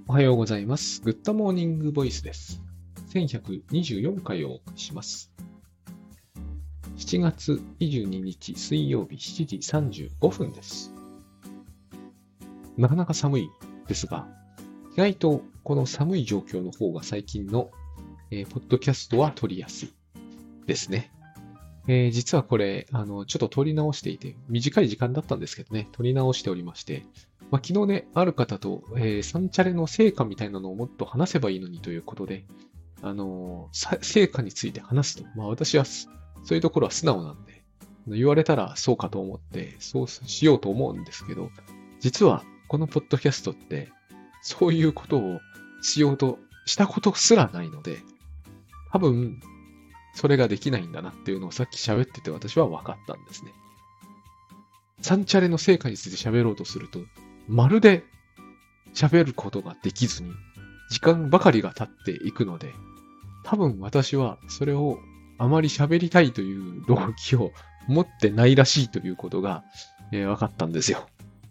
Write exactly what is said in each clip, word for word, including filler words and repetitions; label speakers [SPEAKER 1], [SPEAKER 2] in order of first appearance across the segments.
[SPEAKER 1] おはようございます。グッドモーニングボイスです。せんひゃくにじゅうよんかいをお送りします。しちがつにじゅうににち水曜日しちじさんじゅうごふんです。なかなか寒いですが、意外とこの寒い状況の方が最近の、えーポッドキャストは撮りやすいですね。えー実はこれ、あの、ちょっと撮り直していて、短い時間だったんですけどね、撮り直しておりまして、まあ、昨日ね、ある方と、えー、サンチャレの成果みたいなのをもっと話せばいいのにということで、あのーさ成果について話すと。まあ私はすそういうところは素直なんで、言われたらそうかと思って、そうしようと思うんですけど、実はこのポッドキャストって、そういうことをしようとしたことすらないので、多分、それができないんだなっていうのをさっき喋ってて私は分かったんですね。サンチャレの成果について喋ろうとすると、まるで喋ることができずに、時間ばかりが経っていくので、多分私はそれをあまり喋りたいという動機を持ってないらしいということが、えー分かったんですよ。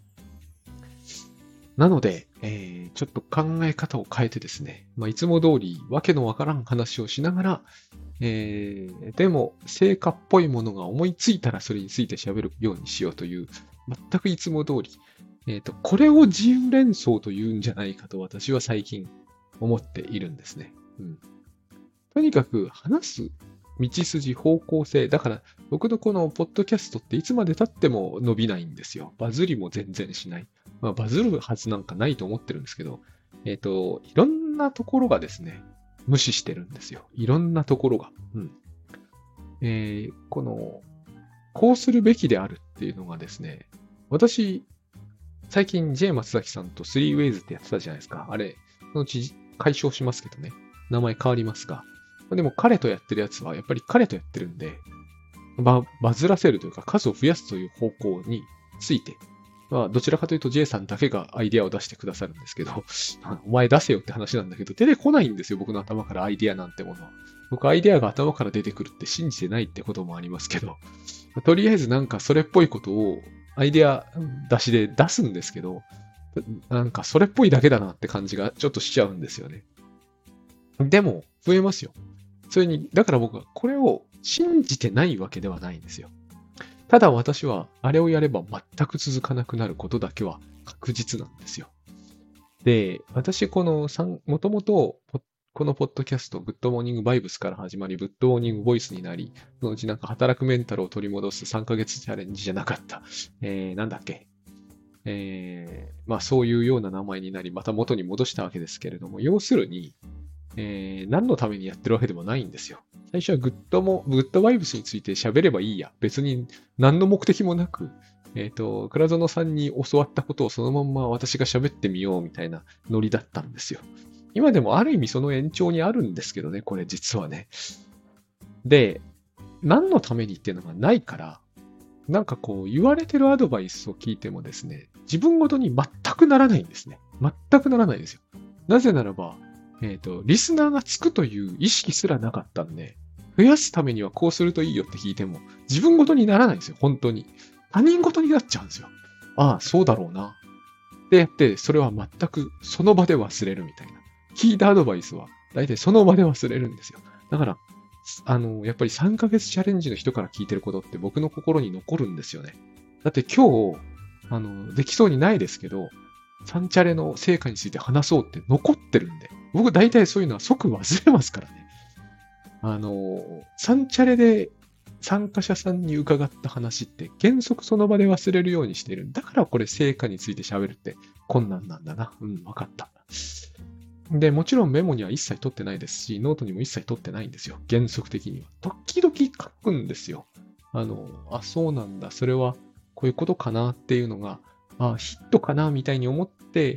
[SPEAKER 1] なので、えーちょっと考え方を変えてですね、まあ、いつも通りわけのわからん話をしながら、えーでも成果っぽいものが思いついたらそれについて喋るようにしようという、全くいつも通り、えーと、これを自由連想というんじゃないかと私は最近思っているんですね。うん、とにかく話す道筋、方向性。だから、僕のこのポッドキャストっていつまで経っても伸びないんですよ。バズりも全然しない。まあ、バズるはずなんかないと思ってるんですけど、えっと、いろんなところがですね、無視してるんですよ。いろんなところが。うん。えーこの、こうするべきであるっていうのがですね、私、最近 J 松崎さんとスリーウェイズってやってたじゃないですか。あれ、そのうち解消しますけどね。名前変わりますが。でも彼とやってるやつはやっぱり彼とやってるんで、ババズらせるというか数を増やすという方向について、まあ、どちらかというと J さんだけがアイデアを出してくださるんですけど、お前出せよって話なんだけど、出てこないんですよ、僕の頭からアイデアなんてものは。僕アイデアが頭から出てくるって信じてないってこともありますけど、とりあえずなんかそれっぽいことをアイデア出しで出すんですけど、なんかそれっぽいだけだなって感じがちょっとしちゃうんですよね。でも、増えますよ。それに、だから僕はこれを信じてないわけではないんですよ。ただ私はあれをやれば全く続かなくなることだけは確実なんですよ。で、私このもともとこのポッドキャスト、グッドモーニングバイブスから始まり、グッドモーニングボイスになり、そのうちなんか働くメンタルを取り戻すさんかげつチャレンジじゃなかった。えー、なんだっけ。えー、まあそういうような名前になり、また元に戻したわけですけれども、要するに、えー何のためにやってるわけでもないんですよ。最初はグッドも、グッドバイブスについて喋ればいいや。別に何の目的もなく、えっ、と、倉園さんに教わったことをそのまんま私が喋ってみようみたいなノリだったんですよ。今でもある意味その延長にあるんですけどね、これ実はね。で、何のためにっていうのがないから、なんかこう言われてるアドバイスを聞いてもですね、自分ごとに全くならないんですね。全くならないですよ。なぜならば、えっ、と、リスナーがつくという意識すらなかったんで、増やすためにはこうするといいよって聞いても、自分ごとにならないんですよ、本当に。他人ごとになっちゃうんですよ。ああ、そうだろうな。でやって、それは全くその場で忘れるみたいな。聞いたアドバイスは、大体その場で忘れるんですよ。だから、あの、やっぱりさんかげつチャレンジの人から聞いてることって僕の心に残るんですよね。だって今日、あの、できそうにないですけど、サンチャレの成果について話そうって残ってるんで、僕大体そういうのは即忘れますからね。あの、サンチャレで参加者さんに伺った話って原則その場で忘れるようにしている。だからこれ成果について喋るって困難なんだな。うん、わかった。で、もちろんメモには一切取ってないですし、ノートにも一切取ってないんですよ。原則的には。時々書くんですよ。あの、あ、そうなんだ。それはこういうことかなっていうのが、あ、ヒットかなみたいに思って、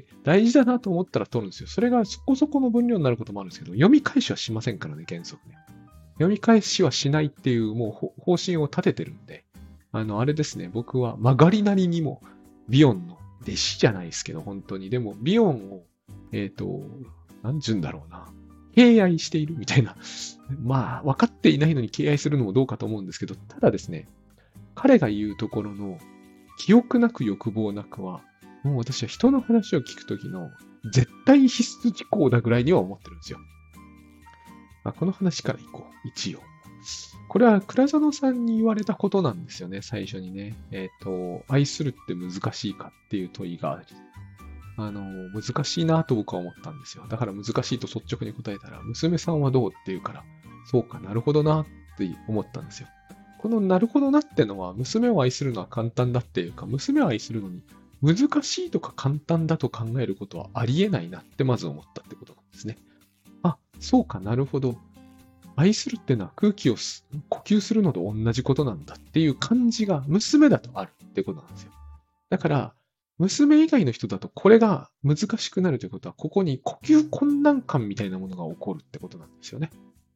[SPEAKER 1] 大事だなと思ったら取るんですよ。それがそこそこの分量になることもあるんですけど、読み返しはしませんからね、原則ね。読み返しはしないっていう、もう方針を立ててるんで、あの、あれですね、僕は曲がりなりにも、ビヨンの弟子じゃないですけど、本当に。でも、ビヨンを、えっ、と、なんちゅうんだろうな。敬愛しているみたいな。まあ、分かっていないのに敬愛するのもどうかと思うんですけど、ただですね、彼が言うところの、記憶なく欲望なくは、もう私は人の話を聞くときの絶対必須事項だぐらいには思ってるんですよ。まあ、この話からいこう、一応。これは倉園さんに言われたことなんですよね、最初にね。えっと、愛するって難しいかっていう問いがあり、あの、難しいなと僕は思ったんですよ。だから難しいと率直に答えたら、娘さんはどうって言うから、そうかなるほどなって思ったんですよ。このなるほどなってのは、娘を愛するのは簡単だっていうか、娘を愛するのに難しいとか簡単だと考えることはありえないなってまず思ったってことなんですね。あ、そうかなるほど。愛するってのは空気を呼吸するのと同じことなんだっていう感じが娘だとあるってことなんですよ。だから、娘以外の人だとこれが難しくなるということは、ここに呼吸困難感みたいなものが起こるってことなんですよね。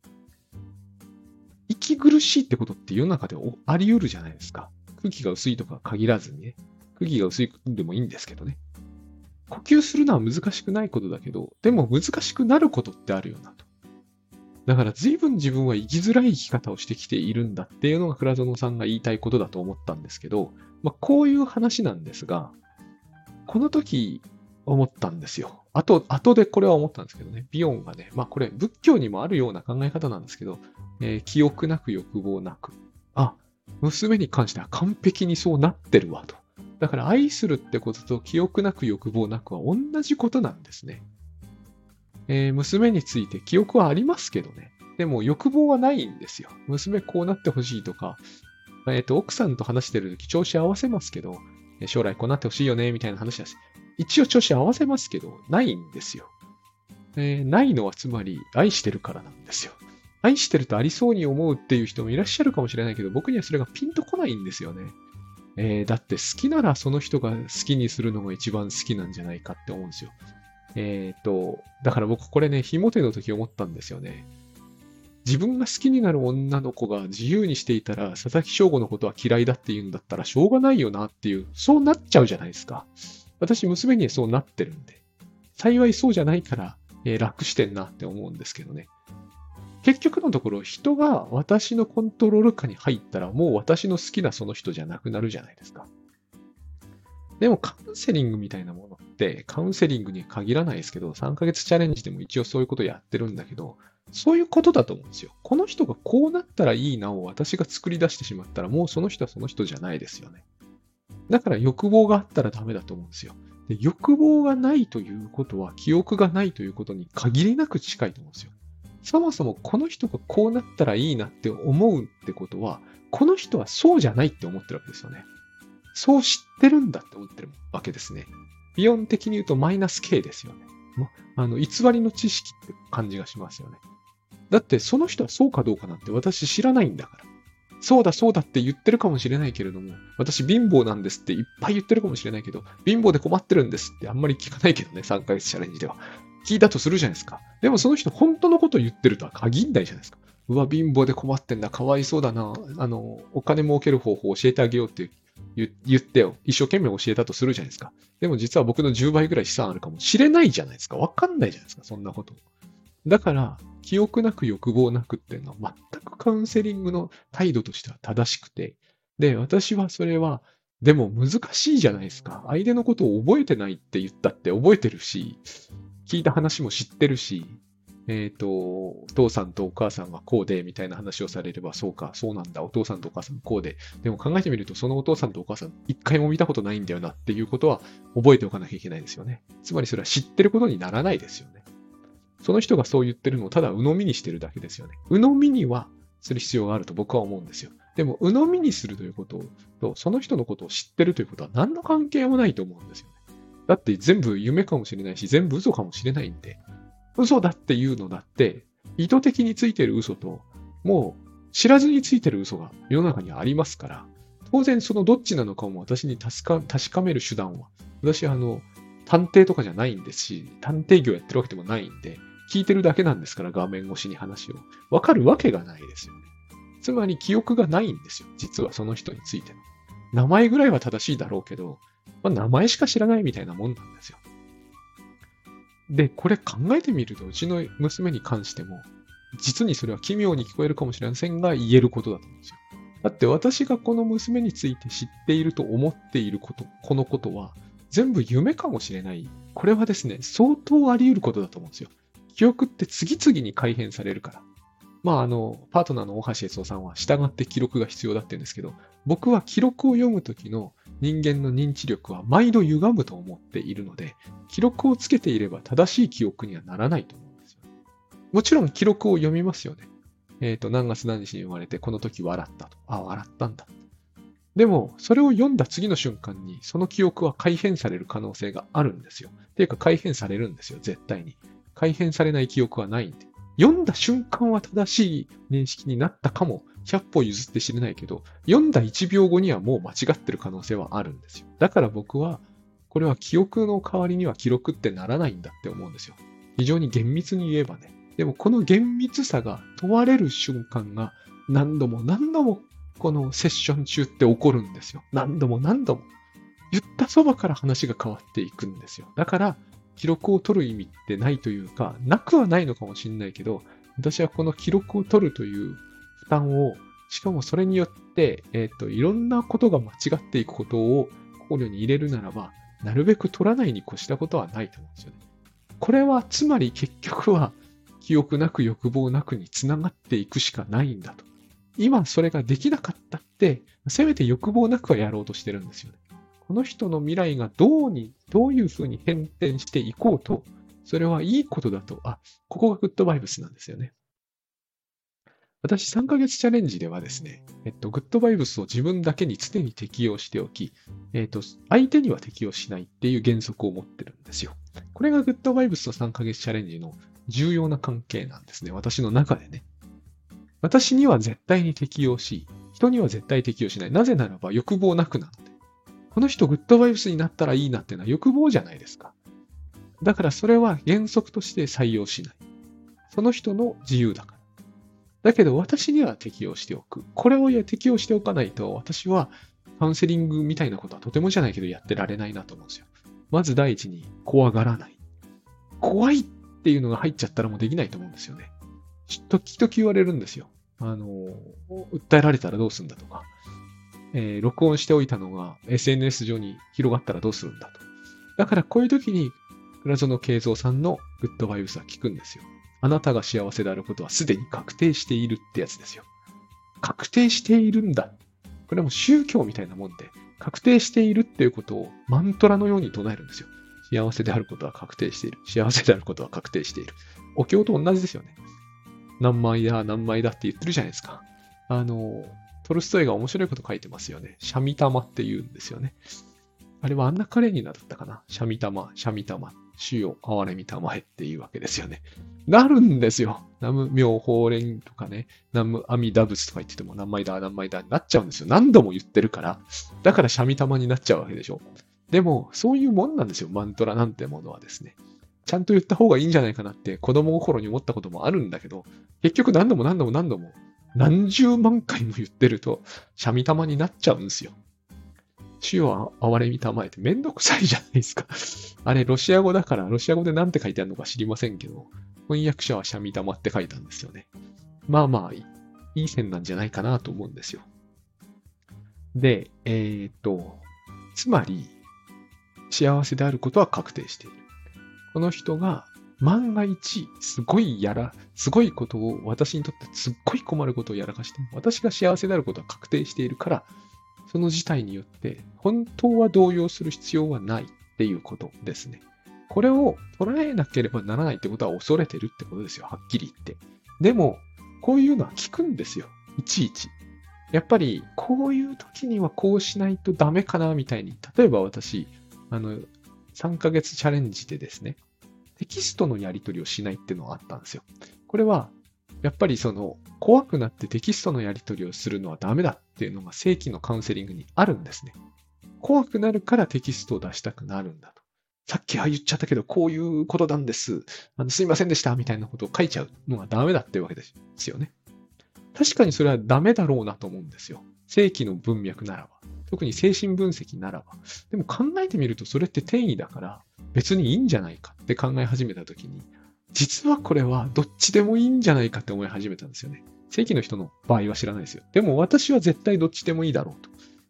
[SPEAKER 1] 息苦しいってことって世の中であり得るじゃないですか。空気が薄いとか限らずにね。空気が薄いでもいいんですけどね。呼吸するのは難しくないことだけど、でも難しくなることってあるよなと。だから随分自分は生きづらい生き方をしてきているんだっていうのが倉園さんが言いたいことだと思ったんですけど、まあ、こういう話なんですが、この時思ったんですよ。あと、後でこれは思ったんですけどね。ビヨンがね、まあこれ仏教にもあるような考え方なんですけど、えー、記憶なく欲望なく。あ、娘に関しては完璧にそうなってるわと。だから愛するってことと記憶なく欲望なくは同じことなんですね。えー、娘について記憶はありますけどね。でも欲望はないんですよ。娘こうなってほしいとか、えっと、奥さんと話してるとき調子合わせますけど、将来こうなってほしいよね、みたいな話だし、一応調子合わせますけど、ないんですよ。えー、ないのはつまり愛してるからなんですよ。愛してるとありそうに思うっていう人もいらっしゃるかもしれないけど、僕にはそれがピンとこないんですよね。えー、だって好きならその人が好きにするのが一番好きなんじゃないかって思うんですよ。えっと、だから僕これね、ひも手の時思ったんですよね。自分が好きになる女の子が自由にしていたら、佐々木翔吾のことは嫌いだって言うんだったらしょうがないよなっていう、そうなっちゃうじゃないですか。私、娘にはそうなってるんで。幸いそうじゃないから、えー、楽してんなって思うんですけどね。結局のところ、人が私のコントロール下に入ったら、もう私の好きなその人じゃなくなるじゃないですか。でもカウンセリングみたいなものって、カウンセリングに限らないですけど、さんかげつチャレンジでも一応そういうことやってるんだけど、そういうことだと思うんですよ。この人がこうなったらいいなを私が作り出してしまったら、もうその人はその人じゃないですよね。だから欲望があったらダメだと思うんですよ。で、欲望がないということは、記憶がないということに限りなく近いと思うんですよ。そもそもこの人がこうなったらいいなって思うってことは、この人はそうじゃないって思ってるわけですよね。そう知ってるんだって思ってるわけですね。ビヨン的に言うとマイナス K ですよね。もうあの偽りの知識って感じがしますよね。だってその人はそうかどうかなんて私知らないんだから。そうだそうだって言ってるかもしれないけれども、私貧乏なんですっていっぱい言ってるかもしれないけど、貧乏で困ってるんですってあんまり聞かないけどね、さんかげつチャレンジでは。聞いたとするじゃないですか。でもその人本当のことを言ってるとは限んないじゃないですか。うわ、貧乏で困ってんだ、かわいそうだな、あの、お金儲ける方法を教えてあげようって言ってよ。一生懸命教えたとするじゃないですか。でも実は僕のじゅうばいぐらい資産あるかもしれないじゃないですか。わかんないじゃないですか、そんなこと。だから、記憶なく欲望なくっていうのは全くカウンセリングの態度としては正しくて。で、私はそれは、でも難しいじゃないですか。相手のことを覚えてないって言ったって覚えてるし、聞いた話も知ってるし、えっと、お父さんとお母さんがこうで、みたいな話をされれば、そうか、そうなんだ、お父さんとお母さんこうで。でも考えてみると、そのお父さんとお母さん、一回も見たことないんだよなっていうことは覚えておかなきゃいけないですよね。つまりそれは知ってることにならないですよね。その人がそう言ってるのをただ鵜呑みにしてるだけですよね。鵜呑みにはする必要があると僕は思うんですよ。でも、鵜呑みにするということと、その人のことを知ってるということは何の関係もないと思うんですよね。だって全部夢かもしれないし、全部嘘かもしれないんで、嘘だっていうのだって、意図的についてる嘘と、もう知らずについてる嘘が世の中にありますから、当然そのどっちなのかも私に確か、確かめる手段は、私はあの、探偵とかじゃないんですし、探偵業やってるわけでもないんで、聞いてるだけなんですから、画面越しに話を。わかるわけがないですよね。つまり記憶がないんですよ。実はその人についての。名前ぐらいは正しいだろうけど、まあ、名前しか知らないみたいなもんなんですよ。で、これ考えてみると、うちの娘に関しても、実にそれは奇妙に聞こえるかもしれませんが、言えることだと思うんですよ。だって私がこの娘について知っていると思っていること、このことは、 全部夢かもしれない。これはですね、相当あり得ることだと思うんですよ。記憶って次々に改変されるから。まあ、あの、パートナーの大橋悦夫さんは従って記録が必要だって言うんですけど、僕は記録を読むときの人間の認知力は毎度歪むと思っているので、記録をつけていれば正しい記憶にはならないと思うんですよ。もちろん記録を読みますよね。えっと、何月何日に生まれてこの時笑ったと。あ、笑ったんだ。でも、それを読んだ次の瞬間に、その記憶は改変される可能性があるんですよ。っていうか、改変されるんですよ、絶対に。改変されない記憶はないんで。読んだ瞬間は正しい認識になったかも、ひゃっぽ譲って知れないけど、読んだいちびょうごにはもう間違ってる可能性はあるんですよ。だから僕は、これは記憶の代わりには記録ってならないんだって思うんですよ。非常に厳密に言えばね。でも、この厳密さが問われる瞬間が何度も何度もこのセッション中って起こるんですよ。何度も何度も。言ったそばから話が変わっていくんですよ。だから、記録を取る意味ってないというか、なくはないのかもしれないけど、私はこの記録を取るという負担を、しかもそれによって、えっと、いろんなことが間違っていくことを考慮に入れるならば、なるべく取らないに越したことはないと思うんですよね。これは、つまり結局は、記憶なく欲望なくにつながっていくしかないんだと。今それができなかったって、せめて欲望なくはやろうとしてるんですよね。この人の未来がどうに、どういうふうに変転していこうと、それはいいことだと、あ、ここがグッドバイブスなんですよね。私さんかげつチャレンジではですね、えっと、グッドバイブスを自分だけに常に適用しておき、えっと、相手には適用しないっていう原則を持ってるんですよ。これがグッドバイブスとさんかげつチャレンジの重要な関係なんですね。私の中でね。私には絶対に適用し、人には絶対適用しない。なぜならば欲望なくなので。この人グッドバイブスになったらいいなっていうのは欲望じゃないですか。だからそれは原則として採用しない。その人の自由だから。だけど私には適用しておく。これを適用しておかないと私はカウンセリングみたいなことはとてもじゃないけどやってられないなと思うんですよ。まず第一に怖がらない。怖いっていうのが入っちゃったらもうできないと思うんですよね。時々言われるんですよ。あの、訴えられたらどうするんだとか、えー、録音しておいたのが エスエヌエス 上に広がったらどうするんだと。だからこういう時に、倉園慶三さんのグッドバイブスは聞くんですよ。あなたが幸せであることはすでに確定しているってやつですよ。確定しているんだ。これも宗教みたいなもんで、確定しているっていうことをマントラのように唱えるんですよ。幸せであることは確定している。幸せであることは確定している。お経と同じですよね。何枚だ、何枚だって言ってるじゃないですか。あの、トルストイが面白いこと書いてますよね。シャミタマって言うんですよね。あれはアンナ・カレーニナだったかな。シャミタマ、シャミタマ、主よ、憐れみたまえっていうわけですよね。なるんですよ。ナム妙法蓮とかね、ナムアミダ仏とか言ってても何枚だ、何枚だになっちゃうんですよ。何度も言ってるから。だからシャミタマになっちゃうわけでしょ。でも、そういうもんなんですよ。マントラなんてものはですね。ちゃんと言った方がいいんじゃないかなって子供心に思ったこともあるんだけど、結局何度も何度も何度も何十万回も言ってると、シャミタマになっちゃうんですよ。主よ憐れみたまえってめんどくさいじゃないですか。あれ、ロシア語だから、ロシア語で何て書いてあるのか知りませんけど、翻訳者はシャミタマって書いたんですよね。まあまあ、いい線なんじゃないかなと思うんですよ。で、えー、っと、つまり、幸せであることは確定している。この人が万が一、すごいやら、すごいことを、私にとってすっごい困ることをやらかしても、私が幸せであることは確定しているから、その事態によって本当は動揺する必要はないっていうことですね。これを捉えなければならないってことは恐れてるってことですよ。はっきり言って。でも、こういうのは聞くんですよ。いちいち。やっぱり、こういう時にはこうしないとダメかなみたいに。例えば私、あの、さんかげつチャレンジでですね、テキストのやり取りをしないっていうのがあったんですよ。これは、やっぱりその怖くなってテキストのやり取りをするのはダメだっていうのが正規のカウンセリングにあるんですね。怖くなるからテキストを出したくなるんだと。さっきは言っちゃったけどこういうことなんです。あのすいませんでしたみたいなことを書いちゃうのがダメだっていうわけですよね。確かにそれはダメだろうなと思うんですよ。正規の文脈ならば。特に精神分析ならば。でも考えてみるとそれって転移だから別にいいんじゃないかって考え始めたときに、実はこれはどっちでもいいんじゃないかって思い始めたんですよね。正規の人の場合は知らないですよ。でも私は絶対どっちでもいいだろうと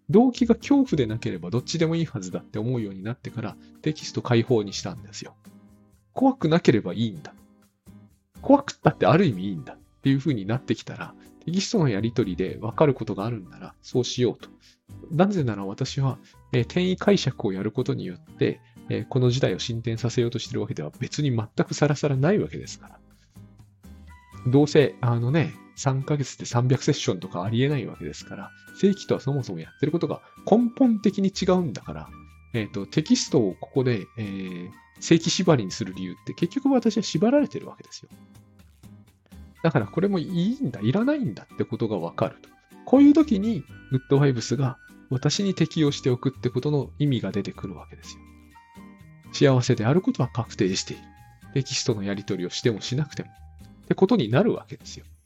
[SPEAKER 1] 動機が恐怖でなければどっちでもいいはずだって思うようになってからテキスト開放にしたんですよ。怖くなければいいんだ。怖くったってある意味いいんだっていう風になってきたら、テキストのやり取りで分かることがあるんならそうしようと。なぜなら私は、えー、転移解釈をやることによって、えー、この時代を進展させようとしているわけでは別に全くさらさらないわけですから。どうせ、あのね、さんかげつでさんびゃくセッションとかありえないわけですから、正規とはそもそもやってることが根本的に違うんだから、えっと、テキストをここで、えー、正規縛りにする理由って結局私は縛られてるわけですよ。だからこれもいいんだ、いらないんだってことがわかると。こういう時に、グッドバイブスが私に適用しておくってことの意味が出てくるわけですよ。幸せであることは確定している。テキストのやり取りをしてもしなくても。ってことになるわけですよ。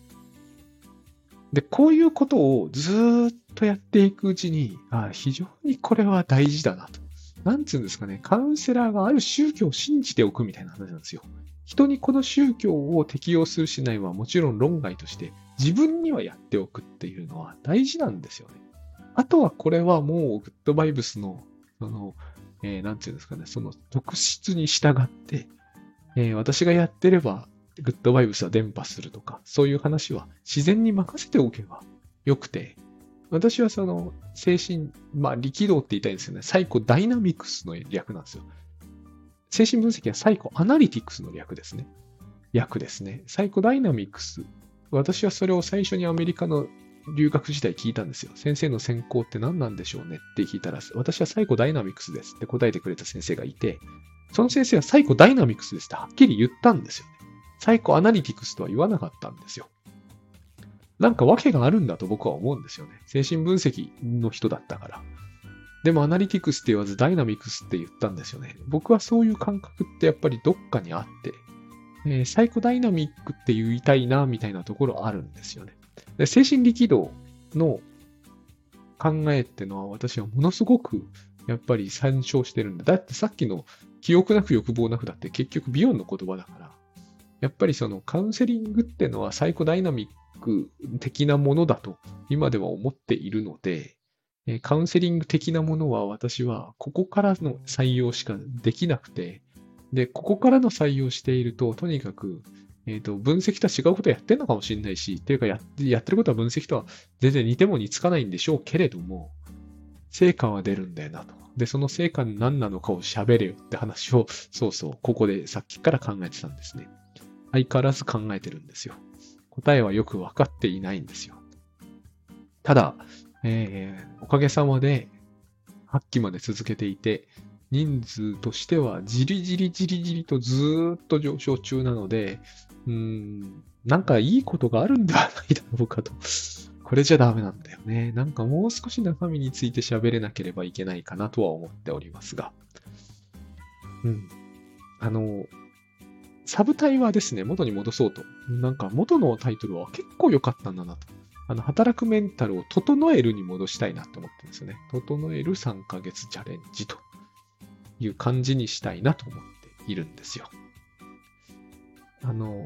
[SPEAKER 1] で、こういうことをずーっとやっていくうちに、あ非常にこれは大事だなと。なんつうんですかね、カウンセラーがある宗教を信じておくみたいな話なんですよ。人にこの宗教を適用するしないはもちろん論外として、自分にはやっておくっていうのは大事なんですよね。あとはこれはもうグッドバイブスの、その、えー、なんていうんですかね、その特質に従って、えー、私がやってれば、グッドバイブスは伝播するとか、そういう話は自然に任せておけばよくて、私はその精神、まあ力道って言いたいんですよね。サイコダイナミクスの略なんですよ。精神分析はサイコアナリティクスの略ですね。略ですね。サイコダイナミクス。私はそれを最初にアメリカの留学時代聞いたんですよ。先生の専攻って何なんでしょうねって聞いたら、私はサイコダイナミクスですって答えてくれた先生がいて、その先生はサイコダイナミクスですってはっきり言ったんですよね。サイコアナリティクスとは言わなかったんですよ。なんか訳があるんだと僕は思うんですよね。精神分析の人だったから。でもアナリティクスって言わずダイナミクスって言ったんですよね。僕はそういう感覚ってやっぱりどっかにあって、えー、サイコダイナミックって言いたいなみたいなところあるんですよね。で精神力道の考えってのは私はものすごくやっぱり参照してるんだ。だってさっきの記憶なく欲望なくだって結局ビヨンの言葉だから。やっぱりそのカウンセリングってのはサイコダイナミック的なものだと今では思っているので、カウンセリング的なものは私はここからの採用しかできなくて、で、ここからの採用していると、とにかく、えっと、分析とは違うことをやってるのかもしれないし、っていうかや、やってることは分析とは全然似ても似つかないんでしょうけれども、成果は出るんだよなと。で、その成果に何なのかを喋れよって話を、そうそう、ここでさっきから考えてたんですね。相変わらず考えてるんですよ。答えはよくわかっていないんですよ。ただ、えー、おかげさまで、はっきまで続けていて、人数としてはじりじりじりじりとずーっと上昇中なので、うーん、なんかいいことがあるんではないだろうかと。これじゃダメなんだよね。なんかもう少し中身について喋れなければいけないかなとは思っておりますが。うん。あの、サブタイはですね、元に戻そうと。なんか元のタイトルは結構良かったんだなと。あの、働くメンタルを整えるに戻したいなって思ってるんですよね。整えるさんかげつチャレンジという感じにしたいなと思っているんですよ。あの、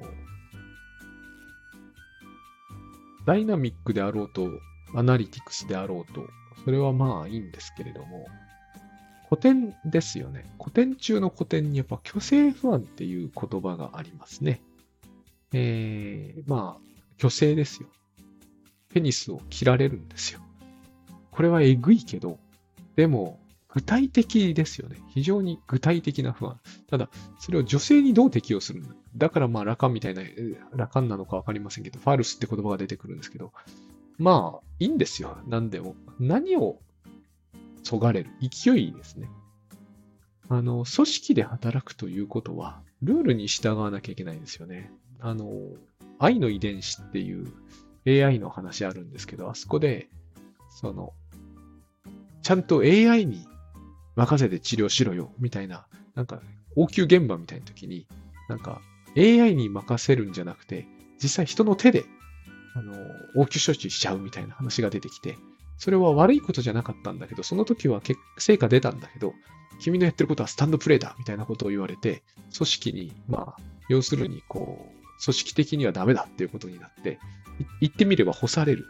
[SPEAKER 1] ダイナミックであろうと、アナリティクスであろうと、それはまあいいんですけれども、古典ですよね。古典中の古典にやっぱ虚勢不安っていう言葉がありますね。えー、まあ、虚勢ですよ。ペニスを切られるんですよ。これはえぐいけど、でも、具体的ですよね。非常に具体的な不安。ただ、それを女性にどう適用するんだ。だからまあ、ラカンみたいな、ラカンなのかわかりませんけど、ファルスって言葉が出てくるんですけど、まあ、いいんですよ。何でも。何をそがれる。勢いですね。あの、組織で働くということは、ルールに従わなきゃいけないんですよね。あの、愛の遺伝子っていう エーアイ の話あるんですけど、あそこで、その、ちゃんと エーアイ に任せて治療しろよ、みたいな、なんか、応急現場みたいな時に、なんか、エーアイ に任せるんじゃなくて、実際人の手で、あの、応急処置しちゃうみたいな話が出てきて、それは悪いことじゃなかったんだけど、その時は結成果出たんだけど、君のやってることはスタンドプレーだみたいなことを言われて、組織に、まあ、要するに、こう、組織的にはダメだっていうことになって、言ってみれば干される。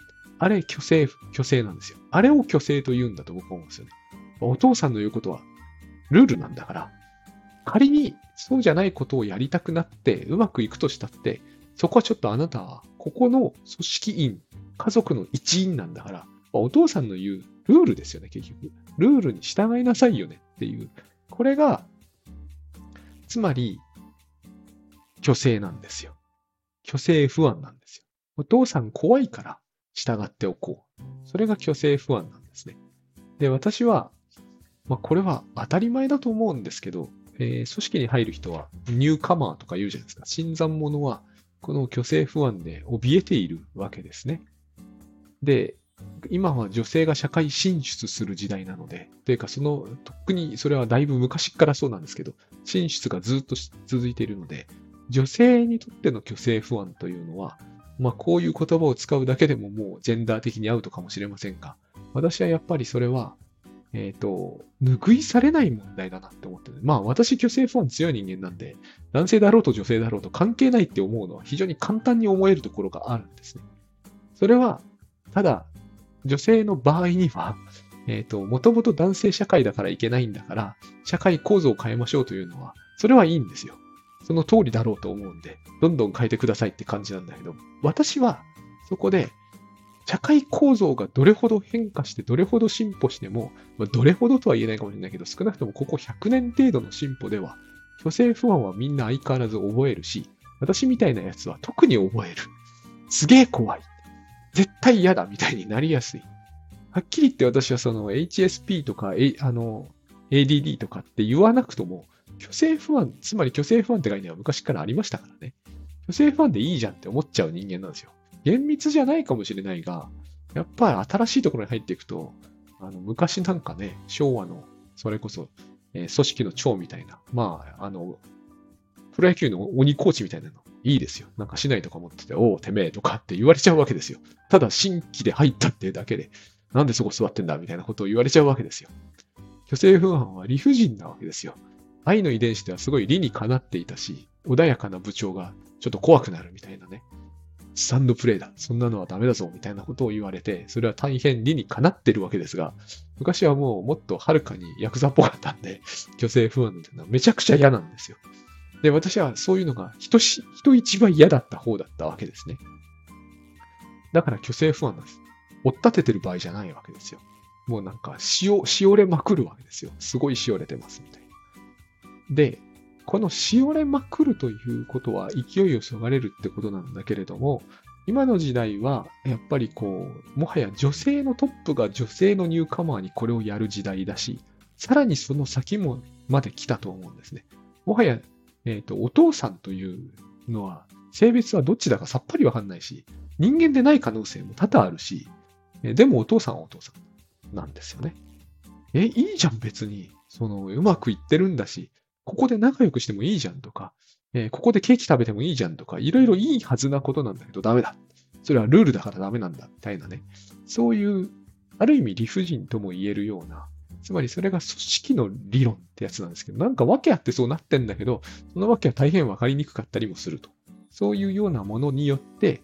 [SPEAKER 1] あれ、虚勢、虚勢なんですよ。あれを虚勢と言うんだと僕は思うんですよね。お父さんの言うことはルールなんだから、仮にそうじゃないことをやりたくなってうまくいくとしたって、そこはちょっとあなたは、ここの組織員、家族の一員なんだから、お父さんの言うルールですよね、結局。ルールに従いなさいよねっていう。これが、つまり、虚勢なんですよ。虚勢不安なんですよ。お父さん怖いから従っておこう。それが虚勢不安なんですね。で、私は、まあ、これは当たり前だと思うんですけど、えー組織に入る人はニューカマーとか言うじゃないですか。新参者はこの虚勢不安で怯えているわけですね。で、今は女性が社会進出する時代なので、というかその、とっくにそれはだいぶ昔からそうなんですけど、進出がずっと続いているので、女性にとっての虚勢不安というのは、まあこういう言葉を使うだけでももうジェンダー的にアウトかもしれませんが、私はやっぱりそれは、えっと、拭いされない問題だなって思ってる。まあ私虚勢不安強い人間なんで、男性だろうと女性だろうと関係ないって思うのは非常に簡単に思えるところがあるんですね。それは、ただ、女性の場合には、えっと、もともと男性社会だからいけないんだから、社会構造を変えましょうというのは、それはいいんですよ。その通りだろうと思うんで、どんどん変えてくださいって感じなんだけど、私は、そこで、社会構造がどれほど変化して、どれほど進歩しても、まあ、どれほどとは言えないかもしれないけど、少なくともここひゃくねん程度の進歩では、虚勢不安はみんな相変わらず覚えるし、私みたいなやつは特に覚える。すげえ怖い。絶対嫌だみたいになりやすい。はっきり言って私はその エイチエスピー とか、えあの エーディーディー とかって言わなくとも、虚勢不安、つまり虚勢不安って概念は昔からありましたからね。虚勢不安でいいじゃんって思っちゃう人間なんですよ。厳密じゃないかもしれないが、やっぱり新しいところに入っていくと、あの昔なんかね、昭和の、それこそ、えー組織の長みたいな、まあ、あの、プロ野球の鬼コーチみたいなの、いいですよ。なんか市内とか持ってて、おう、てめえとかって言われちゃうわけですよ。ただ新規で入ったっていうだけで、なんでそこ座ってんだみたいなことを言われちゃうわけですよ。虚勢不安は理不尽なわけですよ。愛の遺伝子ではすごい理にかなっていたし、穏やかな部長がちょっと怖くなるみたいなね。スタンドプレイだ。そんなのはダメだぞ。みたいなことを言われて、それは大変理にかなってるわけですが、昔はもうもっとはるかにヤクザっぽかったんで、虚勢不安っていうのはめちゃくちゃ嫌なんですよ。で、私はそういうのが人し、人一番嫌だった方だったわけですね。だから虚勢不安なんです。追っ立ててる場合じゃないわけですよ。もうなんか、しお、しおれまくるわけですよ。すごいしおれてます、みたいな。で、このしおれまくるということは勢いをそがれるってことなんだけれども、今の時代は、やっぱりこう、もはや女性のトップが女性のニューカマーにこれをやる時代だし、さらにその先もまで来たと思うんですね。もはや、えっと、お父さんというのは、性別はどっちだかさっぱりわかんないし、人間でない可能性も多々あるし、えでもお父さんはお父さんなんですよね。え、いいじゃん別に。その、うまくいってるんだし、ここで仲良くしてもいいじゃんとか、えーここでケーキ食べてもいいじゃんとか、いろいろいいはずなことなんだけどダメだ。それはルールだからダメなんだ、みたいなね。そういう、ある意味理不尽とも言えるような、つまりそれが組織の理論ってやつなんですけど、なんか訳あってそうなってんだけど、その訳は大変わかりにくかったりもすると。そういうようなものによって、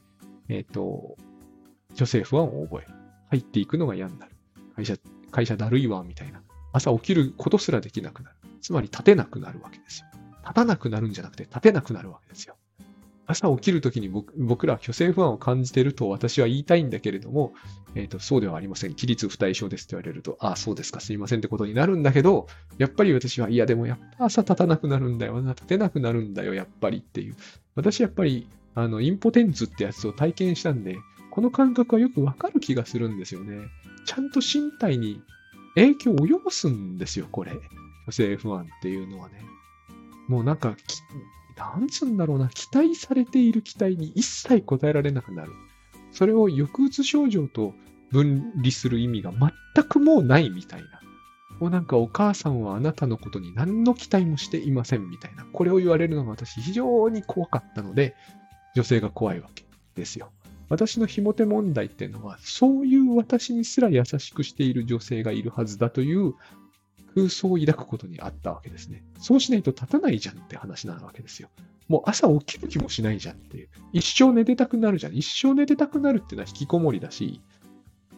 [SPEAKER 1] えっ、と、女性不安を覚える。入っていくのが嫌になる。会社、会社だるいわ、みたいな。朝起きることすらできなくなる。つまり立てなくなるわけですよ。立たなくなるんじゃなくて立てなくなるわけですよ。朝起きるときに 僕, 僕らは虚勢不安を感じていると私は言いたいんだけれども、えーと、そうではありません。起立不対症ですって言われると、ああ、そうですか、すいませんってことになるんだけど、やっぱり私は、いやでもやっぱ朝立たなくなるんだよな、立てなくなるんだよ、やっぱりっていう。私やっぱり、あの、インポテンツってやつを体験したんで、この感覚はよくわかる気がするんですよね。ちゃんと身体に影響を及ぼすんですよ、これ。虚勢不安っていうのはね。もうなんか、なんつうんだろうな、期待されている期待に一切応えられなくなる。それを抑うつ症状と分離する意味が全くもうないみたいな。もうなんかお母さんはあなたのことに何の期待もしていませんみたいな。これを言われるのが私非常に怖かったので、女性が怖いわけですよ。私のひも手問題っていうのは、そういう私にすら優しくしている女性がいるはずだという空想を抱くことにあったわけですね。そうしないと立たないじゃんって話なわけですよ。もう朝起きる気もしないじゃんっていう。一生寝てたくなるじゃん。一生寝てたくなるっていうのは引きこもりだし、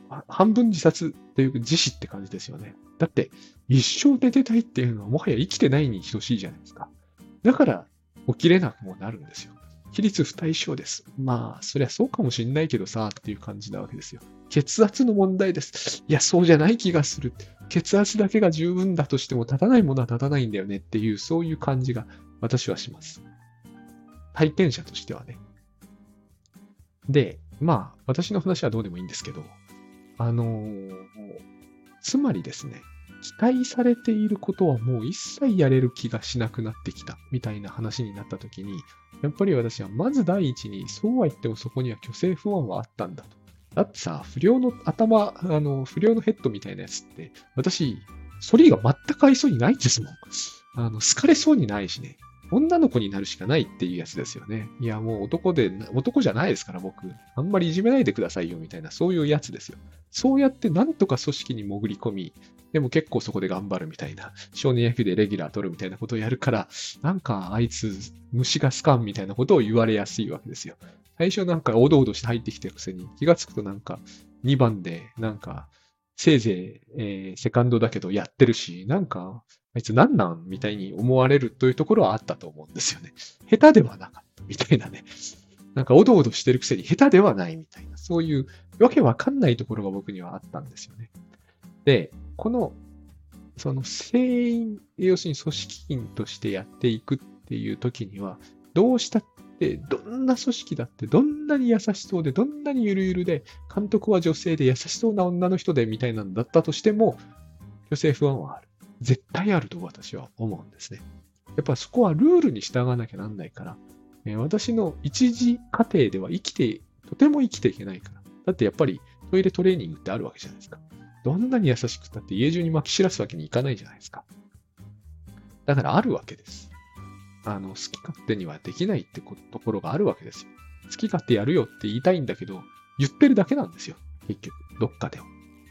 [SPEAKER 1] 半分自殺っていう自死って感じですよね。だって、一生寝てたいっていうのはもはや生きてないに等しいじゃないですか。だから、起きれなくもなるんですよ。起立不対症です。まあ、そりゃそうかもしんないけどさ、っていう感じなわけですよ。血圧の問題です。いや、そうじゃない気がする。血圧だけが十分だとしても立たないものは立たないんだよねっていう、そういう感じが私はします。体験者としてはね。で、まあ、私の話はどうでもいいんですけど、あのーつまりですね、期待されていることはもう一切やれる気がしなくなってきたみたいな話になった時に、やっぱり私はまず第一に、そうは言ってもそこには虚勢不安はあったんだと。だってさ、不良の頭、あの、不良のヘッドみたいなやつって、私、反りが全く合いそうにないんですもん。あの、好かれそうにないしね。女の子になるしかないっていうやつですよね。いや、もう男で、男じゃないですから、僕。あんまりいじめないでくださいよ、みたいな、そういうやつですよ。そうやってなんとか組織に潜り込み、でも結構そこで頑張るみたいな、少年野球でレギュラー取るみたいなことをやるから、なんかあいつ虫が好かんみたいなことを言われやすいわけですよ。最初なんかおどおどして入ってきてるくせに、気がつくとなんかにばんで、なんか、せいぜい、えーセカンドだけどやってるし、なんか、あいつなんなんみたいに思われるというところはあったと思うんですよね。下手ではなかったみたいなね。なんかおどおどしてるくせに下手ではないみたいな、そういうわけわかんないところが僕にはあったんですよね。で、この、その全員、要するに組織員としてやっていくっていう時には、どうしたって、どんな組織だって、どんなに優しそうで、どんなにゆるゆるで、監督は女性で優しそうな女の人でみたいなんだったとしても、女性不安はある。絶対あると私は思うんですね。やっぱそこはルールに従わなきゃなんないから、えー私の一時過程では生きて、とても生きていけないから。だってやっぱりトイレトレーニングってあるわけじゃないですか。どんなに優しくたって家中に撒き散らすわけにいかないじゃないですか。だからあるわけです。あの、好き勝手にはできないってこところがあるわけですよ。好き勝手やるよって言いたいんだけど、言ってるだけなんですよ。結局、どっかでは。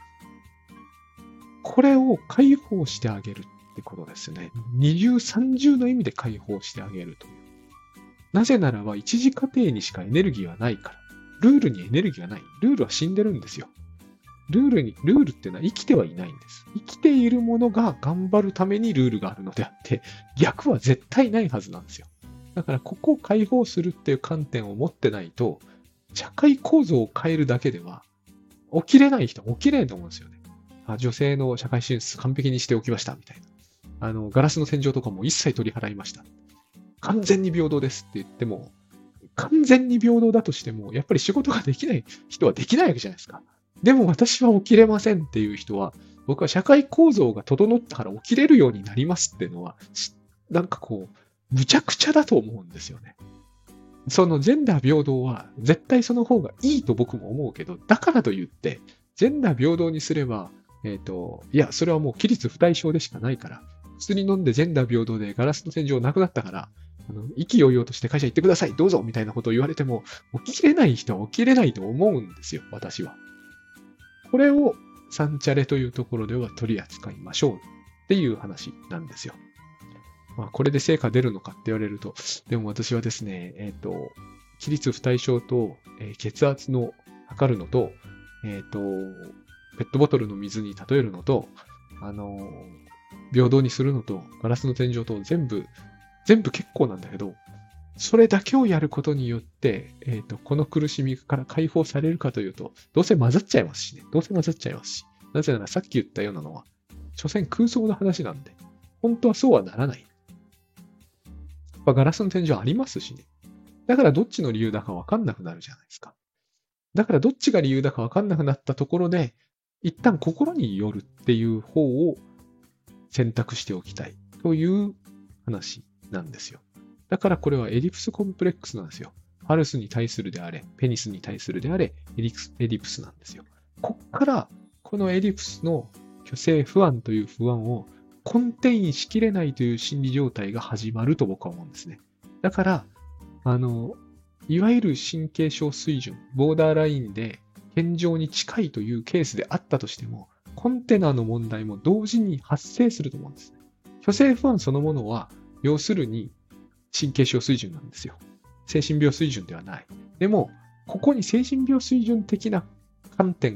[SPEAKER 1] これを解放してあげるってことですね。二重三重の意味で解放してあげるという。なぜならば一次過程にしかエネルギーはないから。ルールにエネルギーがない。ルールは死んでるんですよ。ルールに、ルールっていうのは生きてはいないんです。生きているものが頑張るためにルールがあるのであって、逆は絶対ないはずなんですよ。だからここを解放するっていう観点を持ってないと、社会構造を変えるだけでは、起きれない人は起きれないと思うんですよね。あ、女性の社会進出完璧にしておきました、みたいな。あの、ガラスの洗浄とかも一切取り払いました。完全に平等ですって言っても、完全に平等だとしても、やっぱり仕事ができない人はできないわけじゃないですか。でも私は起きれませんっていう人は、僕は社会構造が整ったから起きれるようになりますっていうのは、なんかこう、むちゃくちゃだと思うんですよね。そのジェンダー平等は絶対その方がいいと僕も思うけど、だからと言って、ジェンダー平等にすれば、えっと、いや、それはもう規律不対称でしかないから、薬飲んでジェンダー平等でガラスの洗浄なくなったから、あの、意気揚々として会社行ってください、どうぞみたいなことを言われても、起きれない人は起きれないと思うんですよ、私は。これをサンチャレというところでは取り扱いましょうっていう話なんですよ。まあ、これで成果出るのかって言われると、でも私はですね、えっと、規律不対称と、えー血圧の測るのと、えっと、ペットボトルの水に例えるのと、あのー平等にするのと、ガラスの天井と全部、全部結構なんだけど、それだけをやることによって、えっと、この苦しみから解放されるかというと、どうせ混ざっちゃいますしね。どうせ混ざっちゃいますし。なぜならさっき言ったようなのは、所詮空想の話なんで、本当はそうはならない。やっぱガラスの天井ありますしね。だからどっちの理由だかわかんなくなるじゃないですか。だからどっちが理由だかわかんなくなったところで、一旦心によるっていう方を選択しておきたいという話なんですよ。だからこれはエディプスコンプレックスなんですよ。ファルスに対するであれ、ペニスに対するであれ、エディプスエディプスなんですよ。こっからこのエディプスの虚勢不安という不安を根底しきれないという心理状態が始まると僕は思うんですね。だから、あの、いわゆる神経症水準、ボーダーラインで健常に近いというケースであったとしても、コンテナの問題も同時に発生すると思うんですね。虚勢不安そのものは、要するに神経症水準なんですよ。精神病水準ではない。でも、ここに精神病水準的な観点が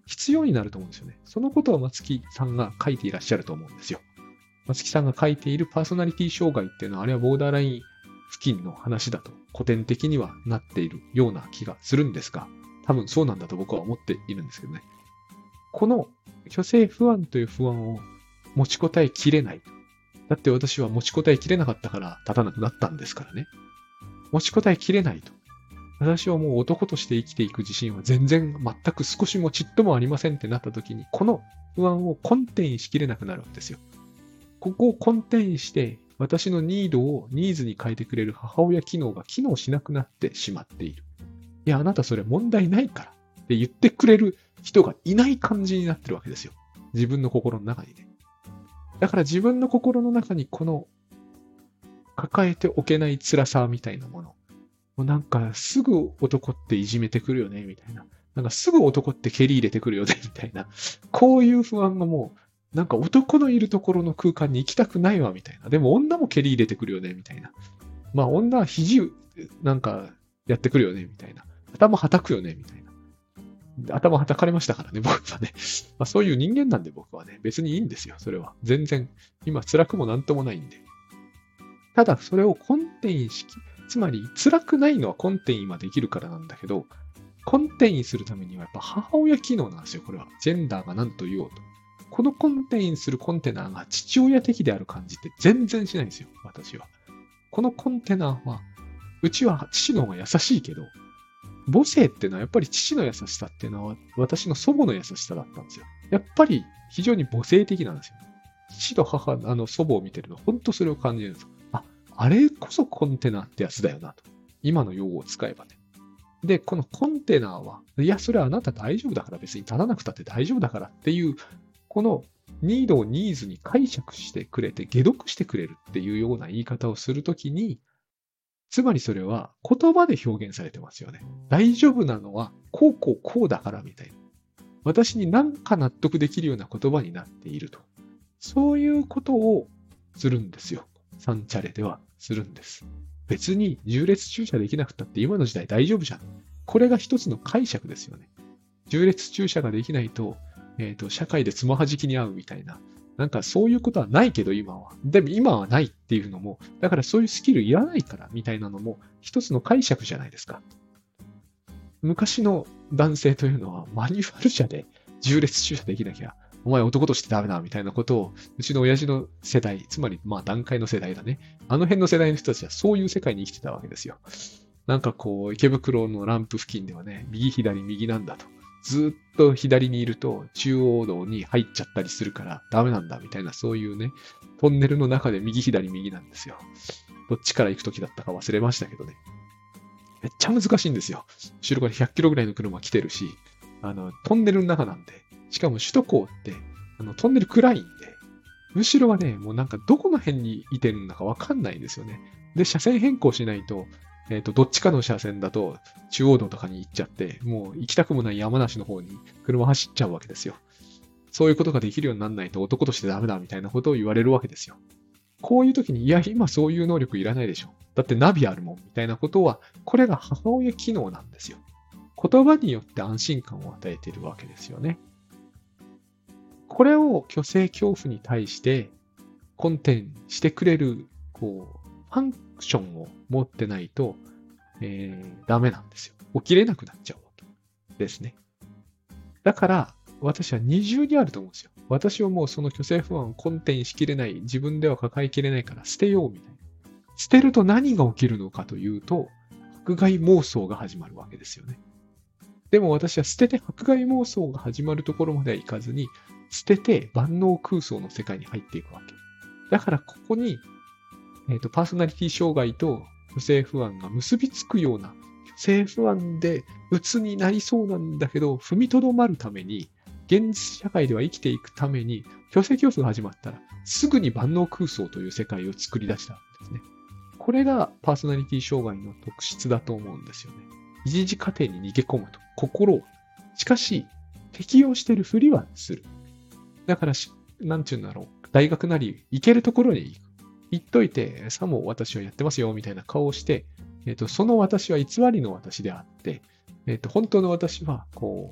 [SPEAKER 1] 必要になると思うんですよね。そのことを松木さんが書いていらっしゃると思うんですよ。松木さんが書いているパーソナリティ障害っていうのは、あれはボーダーライン付近の話だと古典的にはなっているような気がするんですが、多分そうなんだと僕は思っているんですけどね。この虚勢不安という不安を持ちこたえきれない。だって私は持ちこたえきれなかったから立たなくなったんですからね。持ちこたえきれないと。私はもう男として生きていく自信は全然全く少しもちっともありませんってなった時に、この不安を根底しきれなくなるわけですよ。ここを根底して、私のニードをニーズに変えてくれる母親機能が機能しなくなってしまっている。いや、あなたそれ問題ないからって言ってくれる人がいない感じになってるわけですよ。自分の心の中にね。だから自分の心の中にこの抱えておけない辛さみたいなもの。もうなんかすぐ男っていじめてくるよね、みたいな。なんかすぐ男って蹴り入れてくるよね、みたいな。こういう不安がもう、なんか男のいるところの空間に行きたくないわ、みたいな。でも女も蹴り入れてくるよね、みたいな。まあ女は肘、なんかやってくるよね、みたいな。頭はたくよね、みたいな。頭はたかれましたからね、僕はね。まあそういう人間なんで僕はね、別にいいんですよ、それは。全然、今辛くもなんともないんで。ただ、それを根底にしき、つまり辛くないのは根底に今できるからなんだけど、根底にするためにはやっぱ母親機能なんですよ、これは。ジェンダーが何と言おうと。この根底にするコンテナーが父親的である感じって全然しないんですよ、私は。このコンテナーは、うちは父の方が優しいけど、母性っていうのはやっぱり父の優しさっていうのは私の祖母の優しさだったんですよ。やっぱり非常に母性的なんですよ。父と母、あの祖母を見てると本当それを感じるんです。あ、あれこそコンテナってやつだよなと。今の用語を使えばね。で、このコンテナーは、いや、それはあなた大丈夫だから別に立たなくたって大丈夫だからっていう、このニードをニーズに解釈してくれて、解読してくれるっていうような言い方をするときに、つまりそれは言葉で表現されてますよね。大丈夫なのはこうこうこうだからみたいな。私に何か納得できるような言葉になっていると。そういうことをするんですよ。サンチャレではするんです。別に縦列駐車できなくたって今の時代大丈夫じゃん。これが一つの解釈ですよね。縦列駐車ができないと、えっと、社会でつまはじきに遭うみたいな。なんかそういうことはないけど今は。でも今はないっていうのも、だからそういうスキルいらないからみたいなのも一つの解釈じゃないですか。昔の男性というのはマニュアル車で縦列駐車できなきゃ、お前男としてダメだみたいなことを、うちの親父の世代、つまりまあ段階の世代だね。あの辺の世代の人たちはそういう世界に生きてたわけですよ。なんかこう、池袋のランプ付近ではね、右左右なんだと。ずっと左にいると中央道に入っちゃったりするからダメなんだみたいな、そういうね、トンネルの中で右左右なんですよ。どっちから行くときだったか忘れましたけどね。めっちゃ難しいんですよ。後ろからひゃっキロぐらいの車来てるし、あの、トンネルの中なんで、しかも首都高って、あの、トンネル暗いんで、後ろはね、もうなんかどこの辺にいてるんだかわかんないんですよね。で、車線変更しないと、えっと、どっちかの車線だと中央道とかに行っちゃって、もう行きたくもない山梨の方に車走っちゃうわけですよ。そういうことができるようにならないと男としてダメだみたいなことを言われるわけですよ。こういう時に、いや、今そういう能力いらないでしょ。だってナビあるもんみたいなことは、これが母親機能なんですよ。言葉によって安心感を与えているわけですよね。これを虚勢恐怖に対して根底してくれる、こう、ファンクションを持ってないと、えー、ダメなんですよ。起きれなくなっちゃうわけですね。だから、私は二重にあると思うんですよ。私はもうその虚勢不安を根底にしきれない、自分では抱えきれないから捨てようみたいな。捨てると何が起きるのかというと、迫害妄想が始まるわけですよね。でも私は捨てて迫害妄想が始まるところまではいかずに、捨てて万能空想の世界に入っていくわけ。だからここに、えっと、パーソナリティ障害と虚勢不安が結びつくような、虚勢不安で鬱になりそうなんだけど、踏みとどまるために、現実社会では生きていくために、虚勢恐怖が始まったら、すぐに万能空想という世界を作り出したんですね。これがパーソナリティ障害の特質だと思うんですよね。一時過程に逃げ込むと、心を。しかし、適応しているふりはする。だからし、なんちゅうんだろう。大学なり、行けるところに行く。言っといて、さも私はやってますよ、みたいな顔をして、えっと、その私は偽りの私であって、えっと、本当の私は、こう、